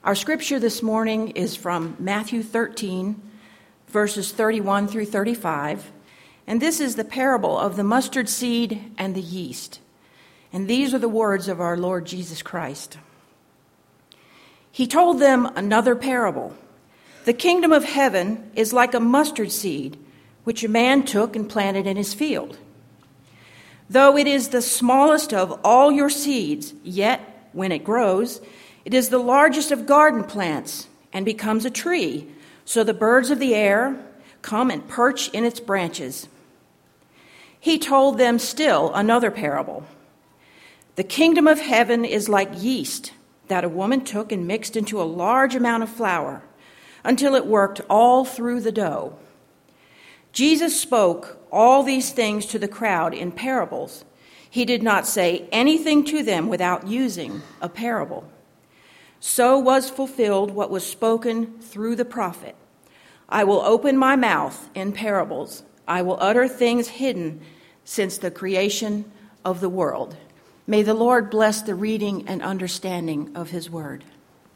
Our scripture this morning is from Matthew 13, verses 31 through 35, and this is the parable of the mustard seed and the yeast. And these are the words of our Lord Jesus Christ. He told them another parable. The kingdom of heaven is like a mustard seed, which a man took and planted in his field. Though it is the smallest of all your seeds, yet when it grows, it is the largest of garden plants and becomes a tree, so the birds of the air come and perch in its branches. He told them still another parable. The kingdom of heaven is like yeast that a woman took and mixed into a large amount of flour until it worked all through the dough. Jesus spoke all these things to the crowd in parables. He did not say anything to them without using a parable. So was fulfilled what was spoken through the prophet. I will open my mouth in parables. I will utter things hidden since the creation of the world. May the Lord bless the reading and understanding of his word.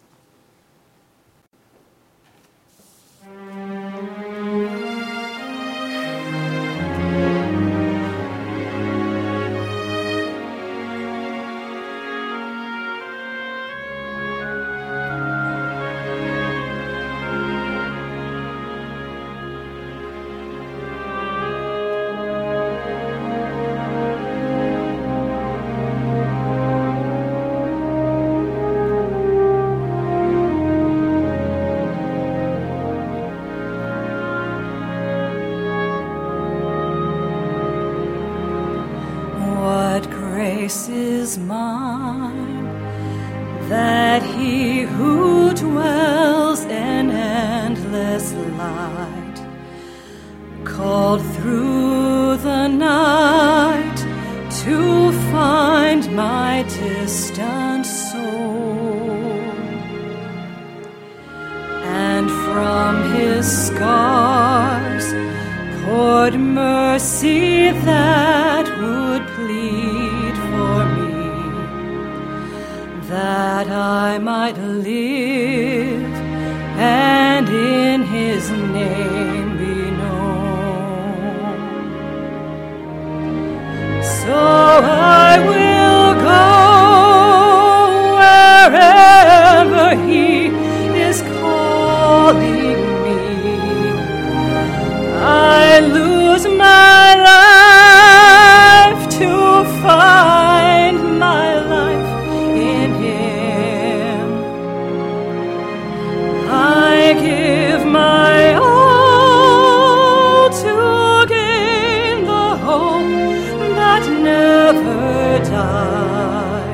Grace is mine, that he who dwells in endless light, called through the night to find my distant soul, and from his scars poured mercy that would plead for me, that I might live and in his name be known. So I will go wherever he is calling me. I lose my life to find my life in him. I give my all to gain the hope that never dies.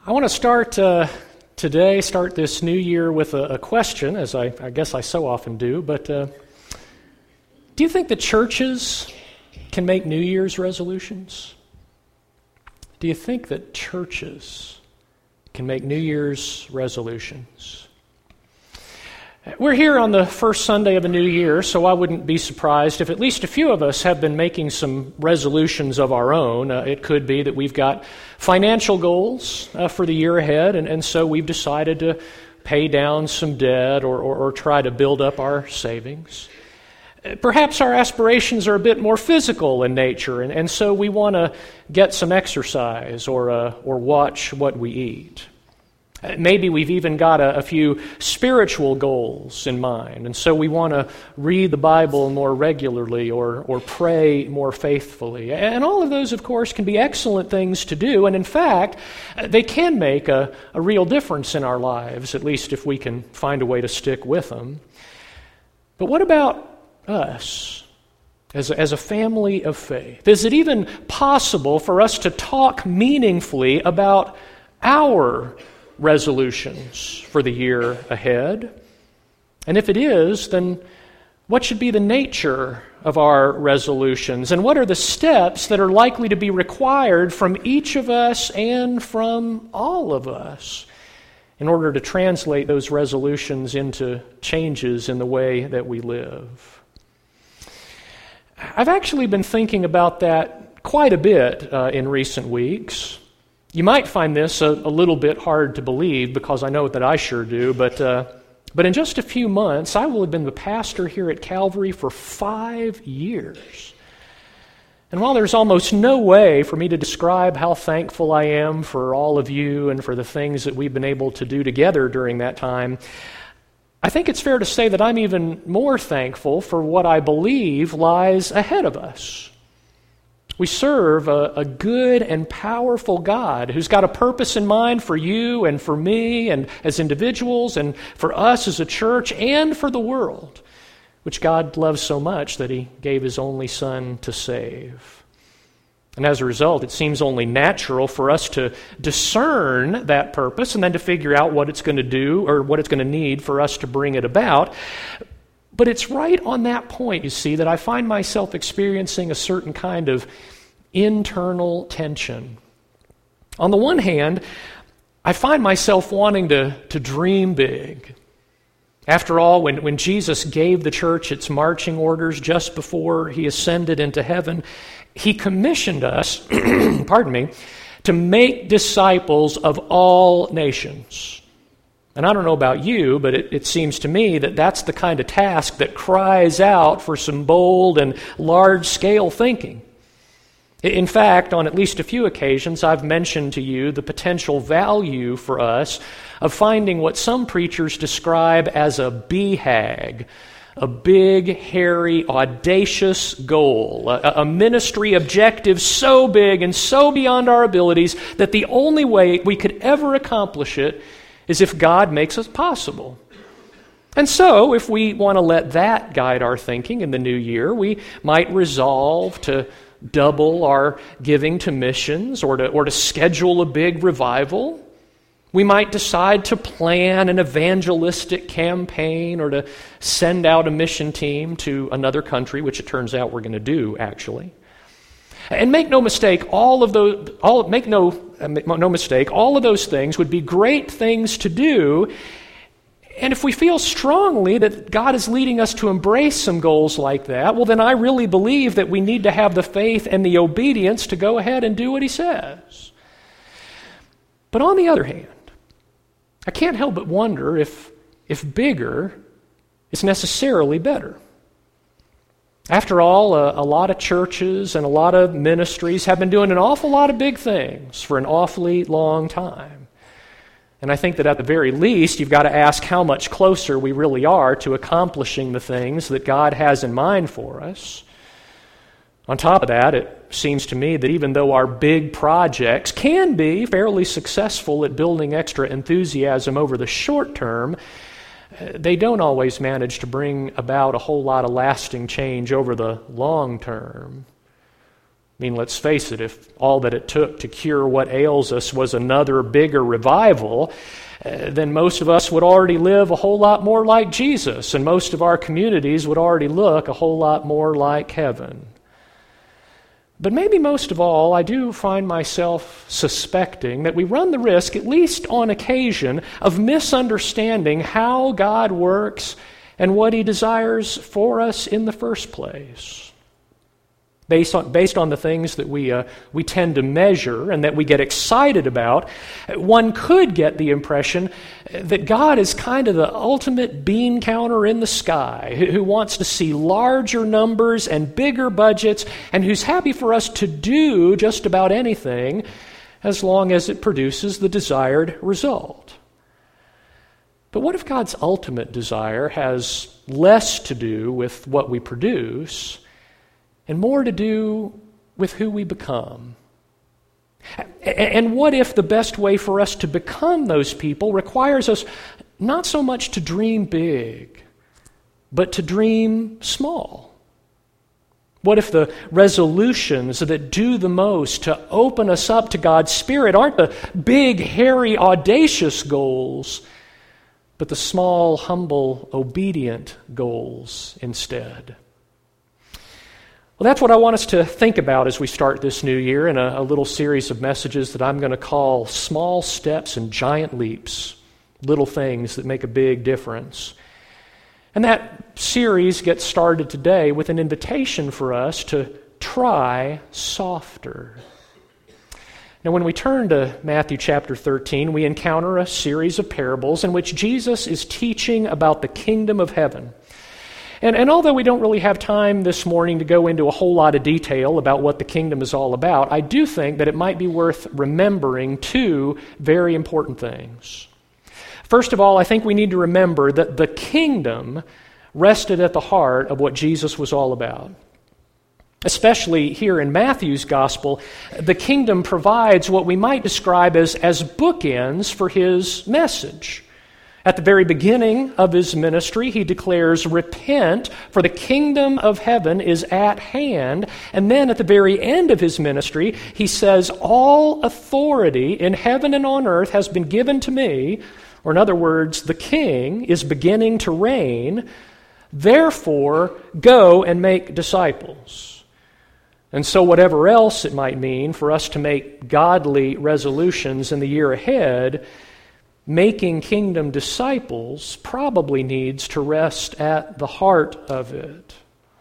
I want to start this new year with a question, as I guess I so often do, but do you think that churches can make New Year's resolutions? Do you think that churches can make New Year's resolutions? We're here on the first Sunday of a new year, so I wouldn't be surprised if at least a few of us have been making some resolutions of our own. It could be that we've got financial goals for the year ahead, and so we've decided to pay down some debt or try to build up our savings. Perhaps our aspirations are a bit more physical in nature, and so we want to get some exercise or watch what we eat. Maybe we've even got a few spiritual goals in mind, and so we want to read the Bible more regularly or pray more faithfully. And all of those, of course, can be excellent things to do, and in fact, they can make a real difference in our lives, at least if we can find a way to stick with them. But what about us as a family of faith? Is it even possible for us to talk meaningfully about our resolutions for the year ahead? And if it is, then what should be the nature of our resolutions? And what are the steps that are likely to be required from each of us and from all of us in order to translate those resolutions into changes in the way that we live? I've actually been thinking about that quite a bit in recent weeks. You might find this a little bit hard to believe, because I know that I sure do, but in just a few months, I will have been the pastor here at Calvary for 5 years. And while there's almost no way for me to describe how thankful I am for all of you and for the things that we've been able to do together during that time, I think it's fair to say that I'm even more thankful for what I believe lies ahead of us. We serve a good and powerful God who's got a purpose in mind for you and for me and as individuals and for us as a church and for the world, which God loves so much that He gave His only Son to save. And as a result, it seems only natural for us to discern that purpose and then to figure out what it's going to do or what it's going to need for us to bring it about. But it's right on that point, you see, that I find myself experiencing a certain kind of internal tension. On the one hand, I find myself wanting to dream big. After all, when Jesus gave the church its marching orders just before He ascended into heaven, He commissioned us, to make disciples of all nations. And I don't know about you, but it seems to me that that's the kind of task that cries out for some bold and large-scale thinking. In fact, on at least a few occasions, I've mentioned to you the potential value for us of finding what some preachers describe as a BHAG, a big, hairy, audacious goal, a ministry objective so big and so beyond our abilities that the only way we could ever accomplish it is if God makes it possible. And so, if we want to let that guide our thinking in the new year, we might resolve to double our giving to missions or to schedule a big revival. We might decide to plan an evangelistic campaign or to send out a mission team to another country, which it turns out we're going to do, actually. And make no mistake, all of those things would be great things to do. And if we feel strongly that God is leading us to embrace some goals like that, well, then I really believe that we need to have the faith and the obedience to go ahead and do what He says. But on the other hand, I can't help but wonder if bigger is necessarily better. After all, a lot of churches and a lot of ministries have been doing an awful lot of big things for an awfully long time. And I think that at the very least, you've got to ask how much closer we really are to accomplishing the things that God has in mind for us. On top of that, it seems to me that even though our big projects can be fairly successful at building extra enthusiasm over the short term, they don't always manage to bring about a whole lot of lasting change over the long term. mean, let's face it, if all that it took to cure what ails us was another bigger revival, then most of us would already live a whole lot more like Jesus, and most of our communities would already look a whole lot more like heaven. But maybe most of all, I do find myself suspecting that we run the risk, at least on occasion, of misunderstanding how God works and what He desires for us in the first place. Based on the things that we tend to measure and that we get excited about, one could get the impression that God is kind of the ultimate bean counter in the sky, who wants to see larger numbers and bigger budgets, and who's happy for us to do just about anything as long as it produces the desired result. But what if God's ultimate desire has less to do with what we produce and more to do with who we become? And what if the best way for us to become those people requires us not so much to dream big, but to dream small? What if the resolutions that do the most to open us up to God's Spirit aren't the big, hairy, audacious goals, but the small, humble, obedient goals instead? Well, that's what I want us to think about as we start this new year in a little series of messages that I'm going to call Small Steps and Giant Leaps, little things that make a big difference. And that series gets started today with an invitation for us to try softer. Now, when we turn to Matthew chapter 13, we encounter a series of parables in which Jesus is teaching about the kingdom of heaven. And although we don't really have time this morning to go into a whole lot of detail about what the kingdom is all about, I do think that it might be worth remembering two very important things. First of all, I think we need to remember that the kingdom rested at the heart of what Jesus was all about. Especially here in Matthew's gospel, the kingdom provides what we might describe as bookends for his message. At the very beginning of his ministry, he declares, "Repent, for the kingdom of heaven is at hand." And then at the very end of his ministry, he says, "All authority in heaven and on earth has been given to me." Or in other words, the king is beginning to reign. "Therefore, go and make disciples." And so whatever else it might mean for us to make godly resolutions in the year ahead, making kingdom disciples probably needs to rest at the heart of it.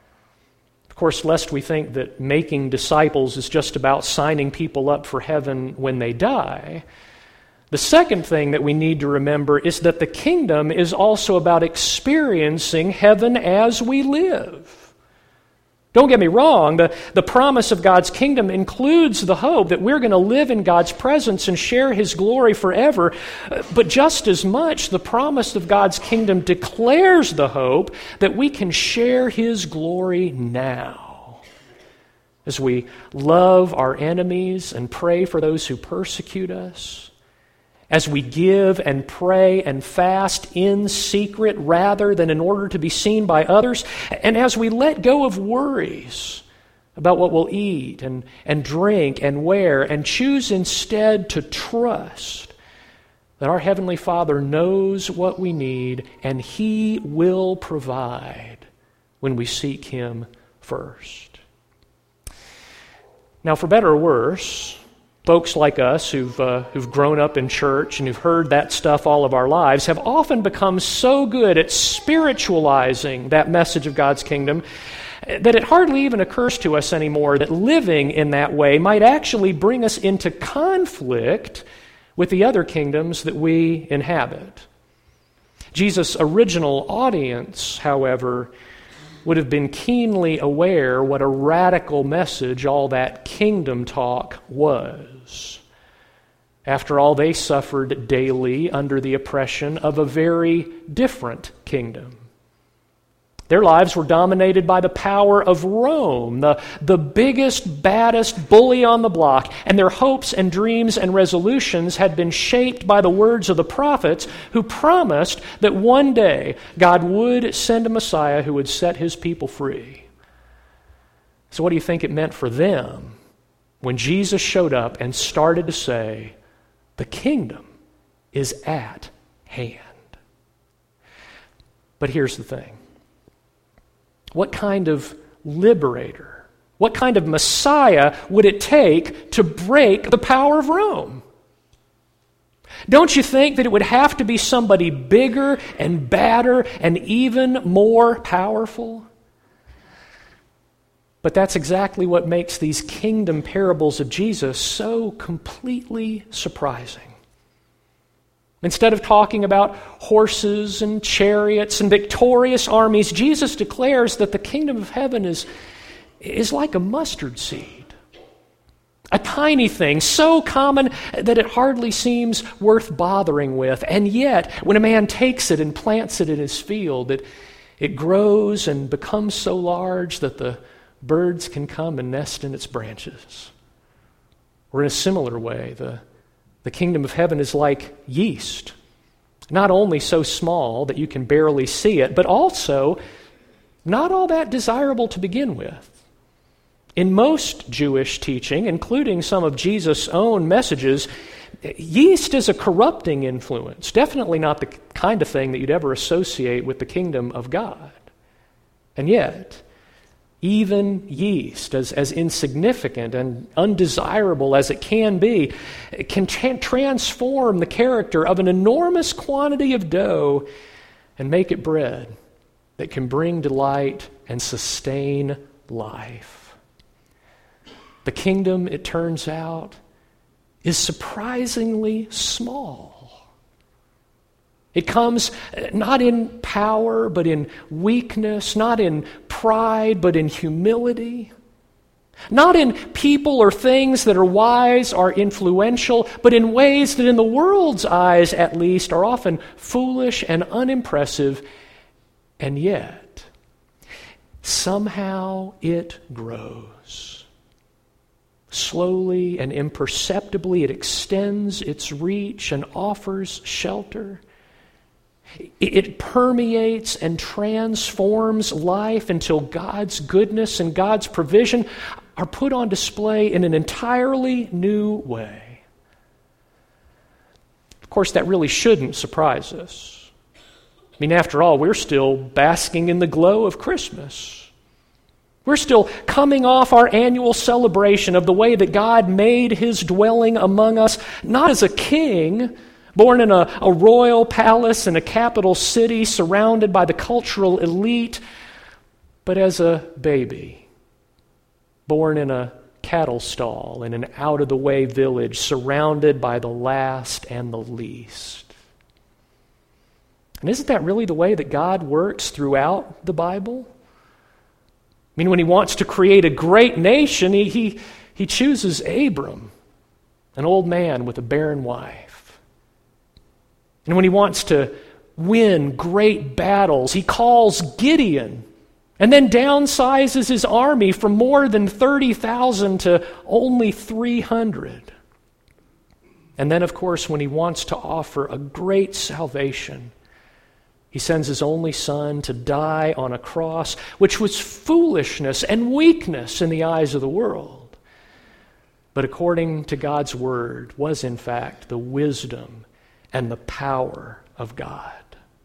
Of course, lest we think that making disciples is just about signing people up for heaven when they die, the second thing that we need to remember is that the kingdom is also about experiencing heaven as we live. Don't get me wrong, the promise of God's kingdom includes the hope that we're going to live in God's presence and share His glory forever. But just as much, the promise of God's kingdom declares the hope that we can share His glory now. As we love our enemies and pray for those who persecute us, as we give and pray and fast in secret rather than in order to be seen by others, and as we let go of worries about what we'll eat and drink and wear, and choose instead to trust that our Heavenly Father knows what we need and He will provide when we seek Him first. Now, for better or worse, folks like us who've grown up in church and who've heard that stuff all of our lives have often become so good at spiritualizing that message of God's kingdom that it hardly even occurs to us anymore that living in that way might actually bring us into conflict with the other kingdoms that we inhabit. Jesus' original audience, however, would have been keenly aware what a radical message all that kingdom talk was. After all, they suffered daily under the oppression of a very different kingdom. Their lives were dominated by the power of Rome, the biggest, baddest bully on the block, and their hopes and dreams and resolutions had been shaped by the words of the prophets who promised that one day God would send a Messiah who would set His people free. So what do you think it meant for them when Jesus showed up and started to say, the kingdom is at hand. But here's the thing. What kind of liberator, what kind of Messiah would it take to break the power of Rome? Don't you think that it would have to be somebody bigger and badder and even more powerful? But that's exactly what makes these kingdom parables of Jesus so completely surprising. Instead of talking about horses and chariots and victorious armies, Jesus declares that the kingdom of heaven is like a mustard seed. A tiny thing, so common that it hardly seems worth bothering with. And yet, when a man takes it and plants it in his field, it grows and becomes so large that the birds can come and nest in its branches. Or in a similar way, the kingdom of heaven is like yeast. Not only so small that you can barely see it, but also not all that desirable to begin with. In most Jewish teaching, including some of Jesus' own messages, yeast is a corrupting influence, definitely not the kind of thing that you'd ever associate with the kingdom of God. And yet, even yeast, as insignificant and undesirable as it can be, it can transform the character of an enormous quantity of dough and make it bread that can bring delight and sustain life. The kingdom, it turns out, is surprisingly small. It comes not in power, but in weakness, not in pride, but in humility. Not in people or things that are wise or influential, but in ways that in the world's eyes, at least, are often foolish and unimpressive. And yet, somehow it grows. Slowly and imperceptibly, it extends its reach and offers shelter. It permeates and transforms life until God's goodness and God's provision are put on display in an entirely new way. Of course, that really shouldn't surprise us. I mean, after all, we're still basking in the glow of Christmas. We're still coming off our annual celebration of the way that God made His dwelling among us, not as a king born in a royal palace in a capital city surrounded by the cultural elite, but as a baby born in a cattle stall in an out-of-the-way village surrounded by the last and the least. And isn't that really the way that God works throughout the Bible? I mean, when He wants to create a great nation, he chooses Abram, an old man with a barren wife. And when He wants to win great battles, He calls Gideon and then downsizes his army from more than 30,000 to only 300. And then, of course, when He wants to offer a great salvation, He sends His only Son to die on a cross, which was foolishness and weakness in the eyes of the world, but according to God's Word, was in fact the wisdom and the power of God.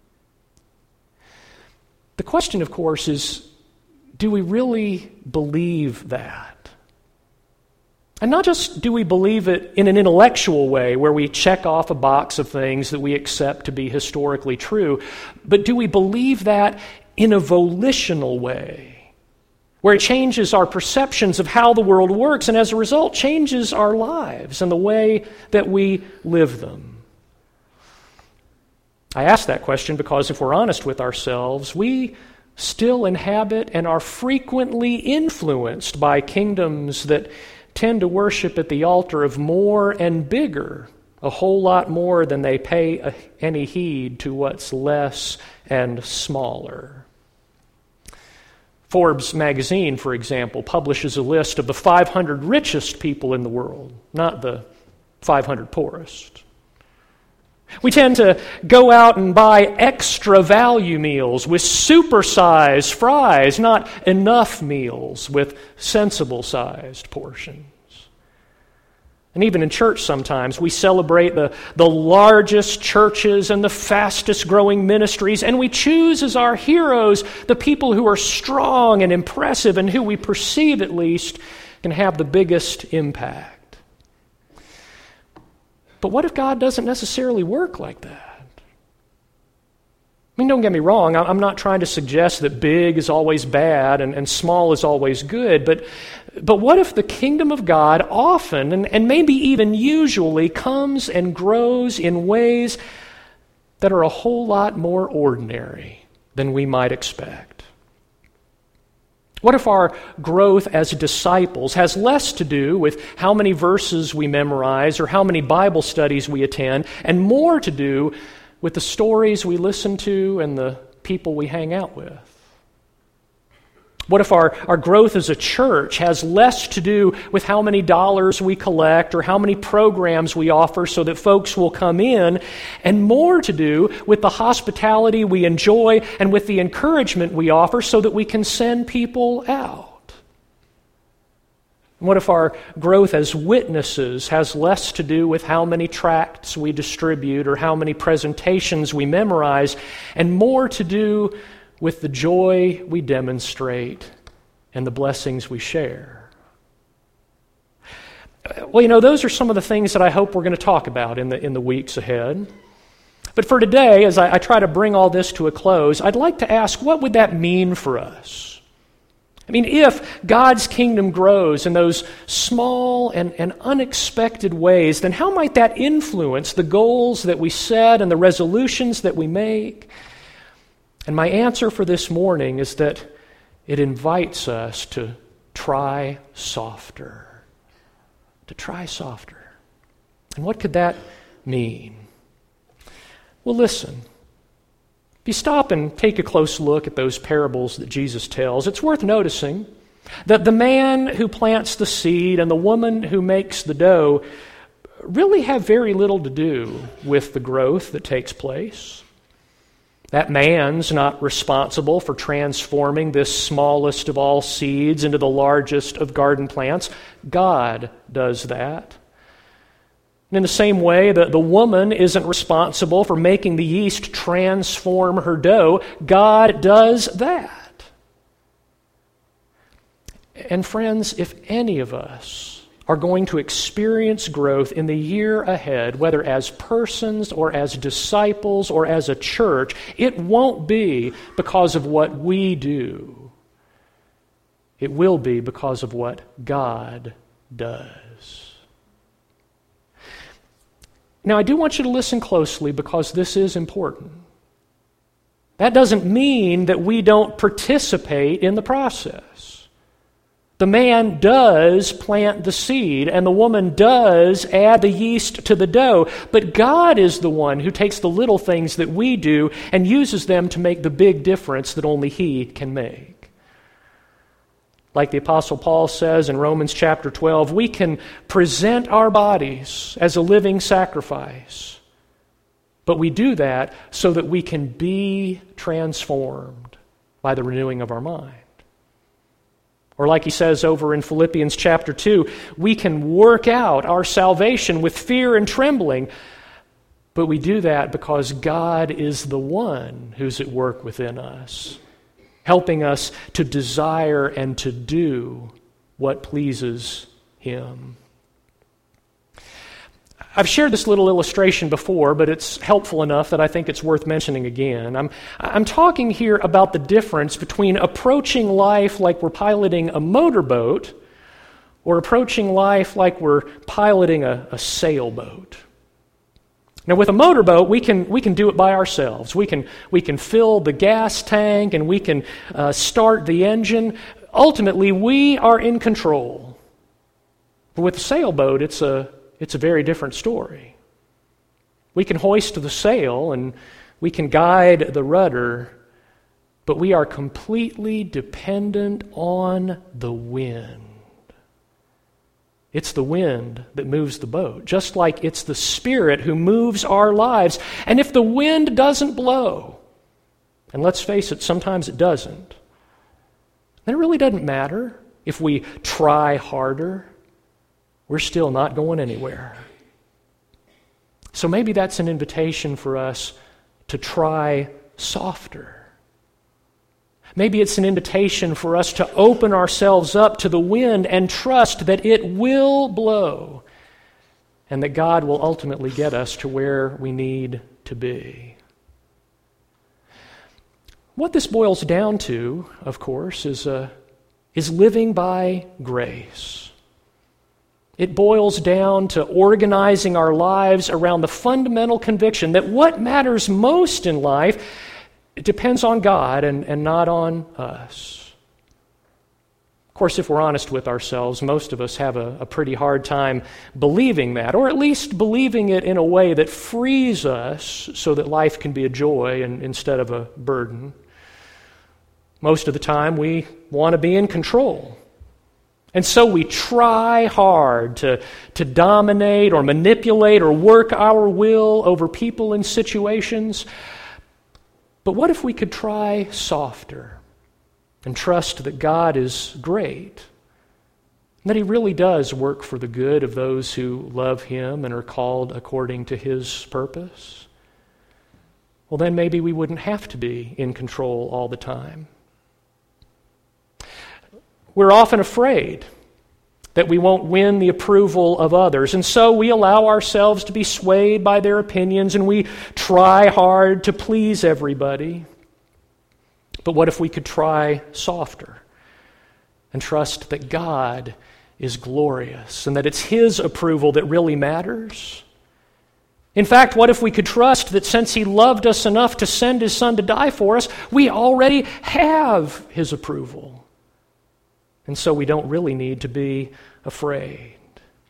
The question, of course, is, do we really believe that? And not just do we believe it in an intellectual way where we check off a box of things that we accept to be historically true, but do we believe that in a volitional way where it changes our perceptions of how the world works and as a result changes our lives and the way that we live them? I ask that question because if we're honest with ourselves, we still inhabit and are frequently influenced by kingdoms that tend to worship at the altar of more and bigger, a whole lot more than they pay any heed to what's less and smaller. Forbes magazine, for example, publishes a list of the 500 richest people in the world, not the 500 poorest. We tend to go out and buy extra value meals with supersized fries, not enough meals with sensible-sized portions. And even in church sometimes, we celebrate the largest churches and the fastest growing ministries, and we choose as our heroes the people who are strong and impressive and who we perceive at least can have the biggest impact. But what if God doesn't necessarily work like that? I mean, don't get me wrong, I'm not trying to suggest that big is always bad and small is always good, but what if the kingdom of God often, and maybe even usually, comes and grows in ways that are a whole lot more ordinary than we might expect? What if our growth as disciples has less to do with how many verses we memorize or how many Bible studies we attend, and more to do with the stories we listen to and the people we hang out with? What if our growth as a church has less to do with how many dollars we collect or how many programs we offer so that folks will come in, and more to do with the hospitality we enjoy and with the encouragement we offer so that we can send people out? What if our growth as witnesses has less to do with how many tracts we distribute or how many presentations we memorize, and more to do with the joy we demonstrate and the blessings we share? Well, those are some of the things that I hope we're going to talk about in the weeks ahead. But for today, as I try to bring all this to a close, I'd like to ask, what would that mean for us? I mean, if God's kingdom grows in those small and unexpected ways, then how might that influence the goals that we set and the resolutions that we make? And my answer for this morning is that it invites us to try softer. To try softer. And what could that mean? Well, listen. If you stop and take a close look at those parables that Jesus tells, it's worth noticing that the man who plants the seed and the woman who makes the dough really have very little to do with the growth that takes place. That man's not responsible for transforming this smallest of all seeds into the largest of garden plants. God does that. And in the same way, the woman isn't responsible for making the yeast transform her dough. God does that. And friends, if any of us are going to experience growth in the year ahead, whether as persons or as disciples or as a church, it won't be because of what we do. It will be because of what God does. Now, I do want you to listen closely because this is important. That doesn't mean that we don't participate in the process. The man does plant the seed, and the woman does add the yeast to the dough, but God is the one who takes the little things that we do and uses them to make the big difference that only He can make. Like the Apostle Paul says in Romans chapter 12, we can present our bodies as a living sacrifice, but we do that so that we can be transformed by the renewing of our mind. Or like he says over in Philippians chapter 2, we can work out our salvation with fear and trembling, but we do that because God is the one who's at work within us, helping us to desire and to do what pleases Him. I've shared this little illustration before, but it's helpful enough that I think it's worth mentioning again. I'm talking here about the difference between approaching life like we're piloting a motorboat or approaching life like we're piloting a sailboat. Now, with a motorboat, we can do it by ourselves. We can fill the gas tank and we can start the engine. Ultimately, we are in control. But with a sailboat, it's a very different story. We can hoist the sail and we can guide the rudder, but we are completely dependent on the wind. It's the wind that moves the boat, just like it's the Spirit who moves our lives. And if the wind doesn't blow, and let's face it, sometimes it doesn't, then it really doesn't matter if we try harder. we're still not going anywhere. So maybe that's an invitation for us to try softer. Maybe it's an invitation for us to open ourselves up to the wind and trust that it will blow and that God will ultimately get us to where we need to be. What this boils down to, of course, is living by grace. It boils down to organizing our lives around the fundamental conviction that what matters most in life, it depends on God and not on us. Of course, if we're honest with ourselves, most of us have a pretty hard time believing that, or at least believing it in a way that frees us so that life can be a joy instead of a burden. Most of the time, we want to be in control. And so we try hard to dominate or manipulate or work our will over people and situations. But what if we could try softer and trust that God is great, and that He really does work for the good of those who love Him and are called according to His purpose? Well, then maybe we wouldn't have to be in control all the time. We're often afraid that we won't win the approval of others, and so we allow ourselves to be swayed by their opinions, and we try hard to please everybody. But what if we could try softer and trust that God is glorious and that it's His approval that really matters? In fact, what if we could trust that since He loved us enough to send His Son to die for us, we already have His approval? And so we don't really need to be afraid.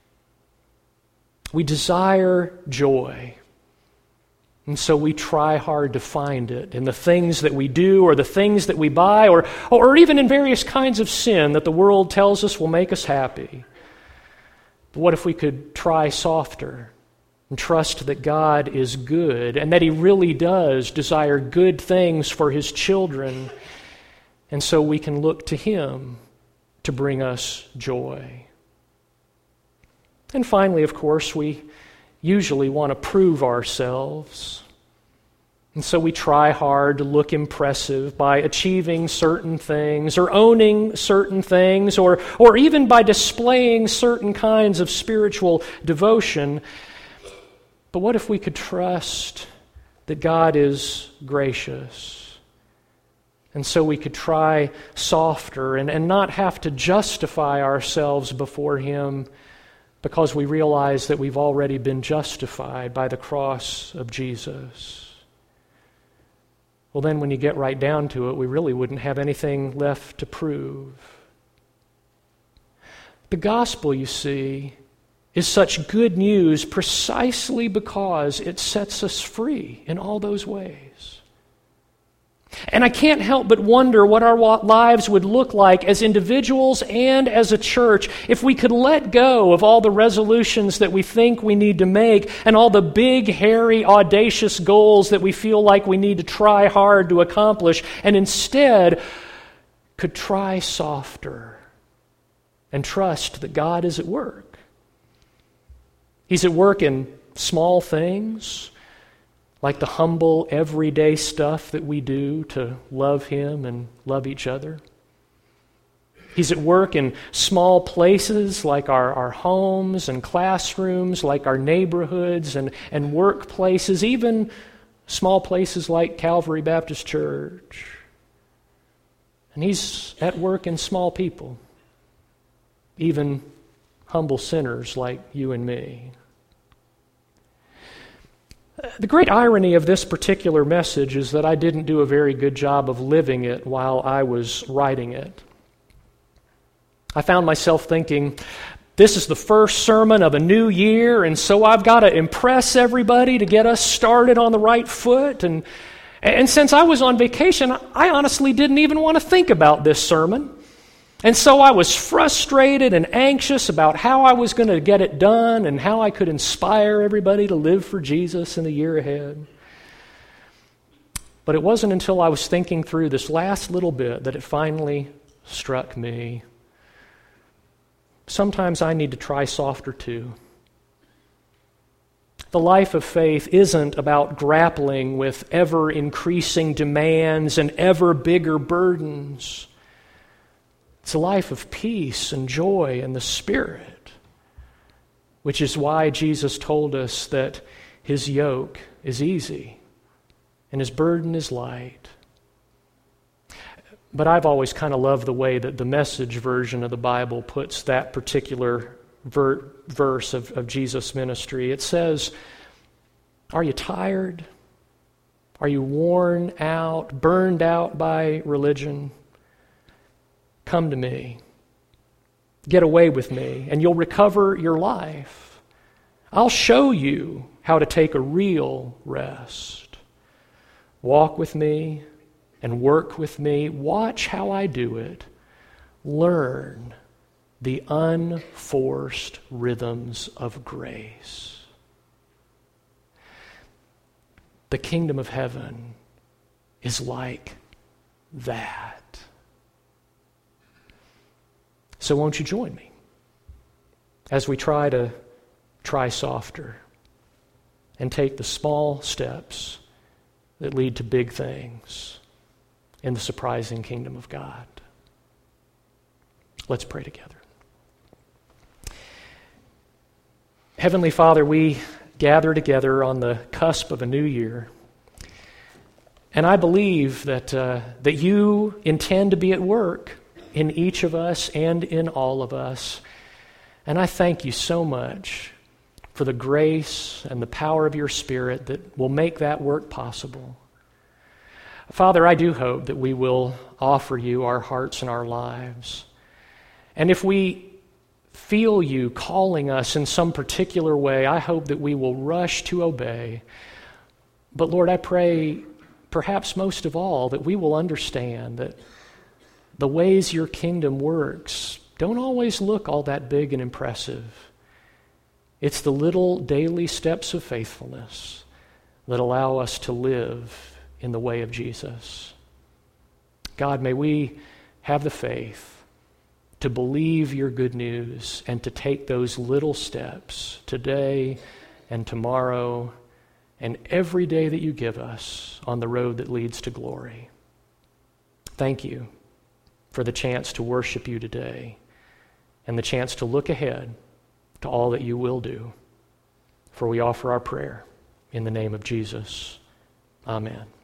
We desire joy. And so we try hard to find it in the things that we do or the things that we buy or even in various kinds of sin that the world tells us will make us happy. But what if we could try softer and trust that God is good and that He really does desire good things for His children, and so we can look to Him to bring us joy. And finally, of course, we usually want to prove ourselves. And so we try hard to look impressive by achieving certain things or owning certain things or even by displaying certain kinds of spiritual devotion. But what if we could trust that God is gracious? And so we could try softer and not have to justify ourselves before Him because we realize that we've already been justified by the cross of Jesus. Well, then when you get right down to it, we really wouldn't have anything left to prove. The gospel, you see, is such good news precisely because it sets us free in all those ways. And I can't help but wonder what our lives would look like as individuals and as a church if we could let go of all the resolutions that we think we need to make and all the big, hairy, audacious goals that we feel like we need to try hard to accomplish, and instead could try softer and trust that God is at work. He's at work in small things, like the humble, everyday stuff that we do to love Him and love each other. He's at work in small places like our homes and classrooms, like our neighborhoods and workplaces, even small places like Calvary Baptist Church. And He's at work in small people, even humble sinners like you and me. The great irony of this particular message is that I didn't do a very good job of living it while I was writing it. I found myself thinking, this is the first sermon of a new year, and so I've got to impress everybody to get us started on the right foot. And since I was on vacation, I honestly didn't even want to think about this sermon. And so I was frustrated and anxious about how I was going to get it done and how I could inspire everybody to live for Jesus in the year ahead. But it wasn't until I was thinking through this last little bit that it finally struck me. sometimes I need to try softer too. The life of faith isn't about grappling with ever-increasing demands and ever bigger burdens. It's a life of peace and joy in the Spirit, which is why Jesus told us that His yoke is easy and His burden is light. But I've always kind of loved the way that the Message version of the Bible puts that particular verse of Jesus' ministry. It says, "Are you tired? Are you worn out, burned out by religion? Come to me. Get away with me, and you'll recover your life. I'll show you how to take a real rest. Walk with me and work with me. Watch how I do it. Learn the unforced rhythms of grace." The kingdom of heaven is like that. So won't you join me as we try softer and take the small steps that lead to big things in the surprising kingdom of God. Let's pray together. Heavenly Father, we gather together on the cusp of a new year, and I believe that you intend to be at work in each of us and in all of us. And I thank you so much for the grace and the power of your Spirit that will make that work possible. Father, I do hope that we will offer you our hearts and our lives. And if we feel you calling us in some particular way, I hope that we will rush to obey. But Lord, I pray, perhaps most of all, that we will understand that the ways your kingdom works don't always look all that big and impressive. It's the little daily steps of faithfulness that allow us to live in the way of Jesus. God, may we have the faith to believe your good news and to take those little steps today and tomorrow and every day that you give us on the road that leads to glory. Thank you for the chance to worship you today and the chance to look ahead to all that you will do. For we offer our prayer in the name of Jesus. Amen.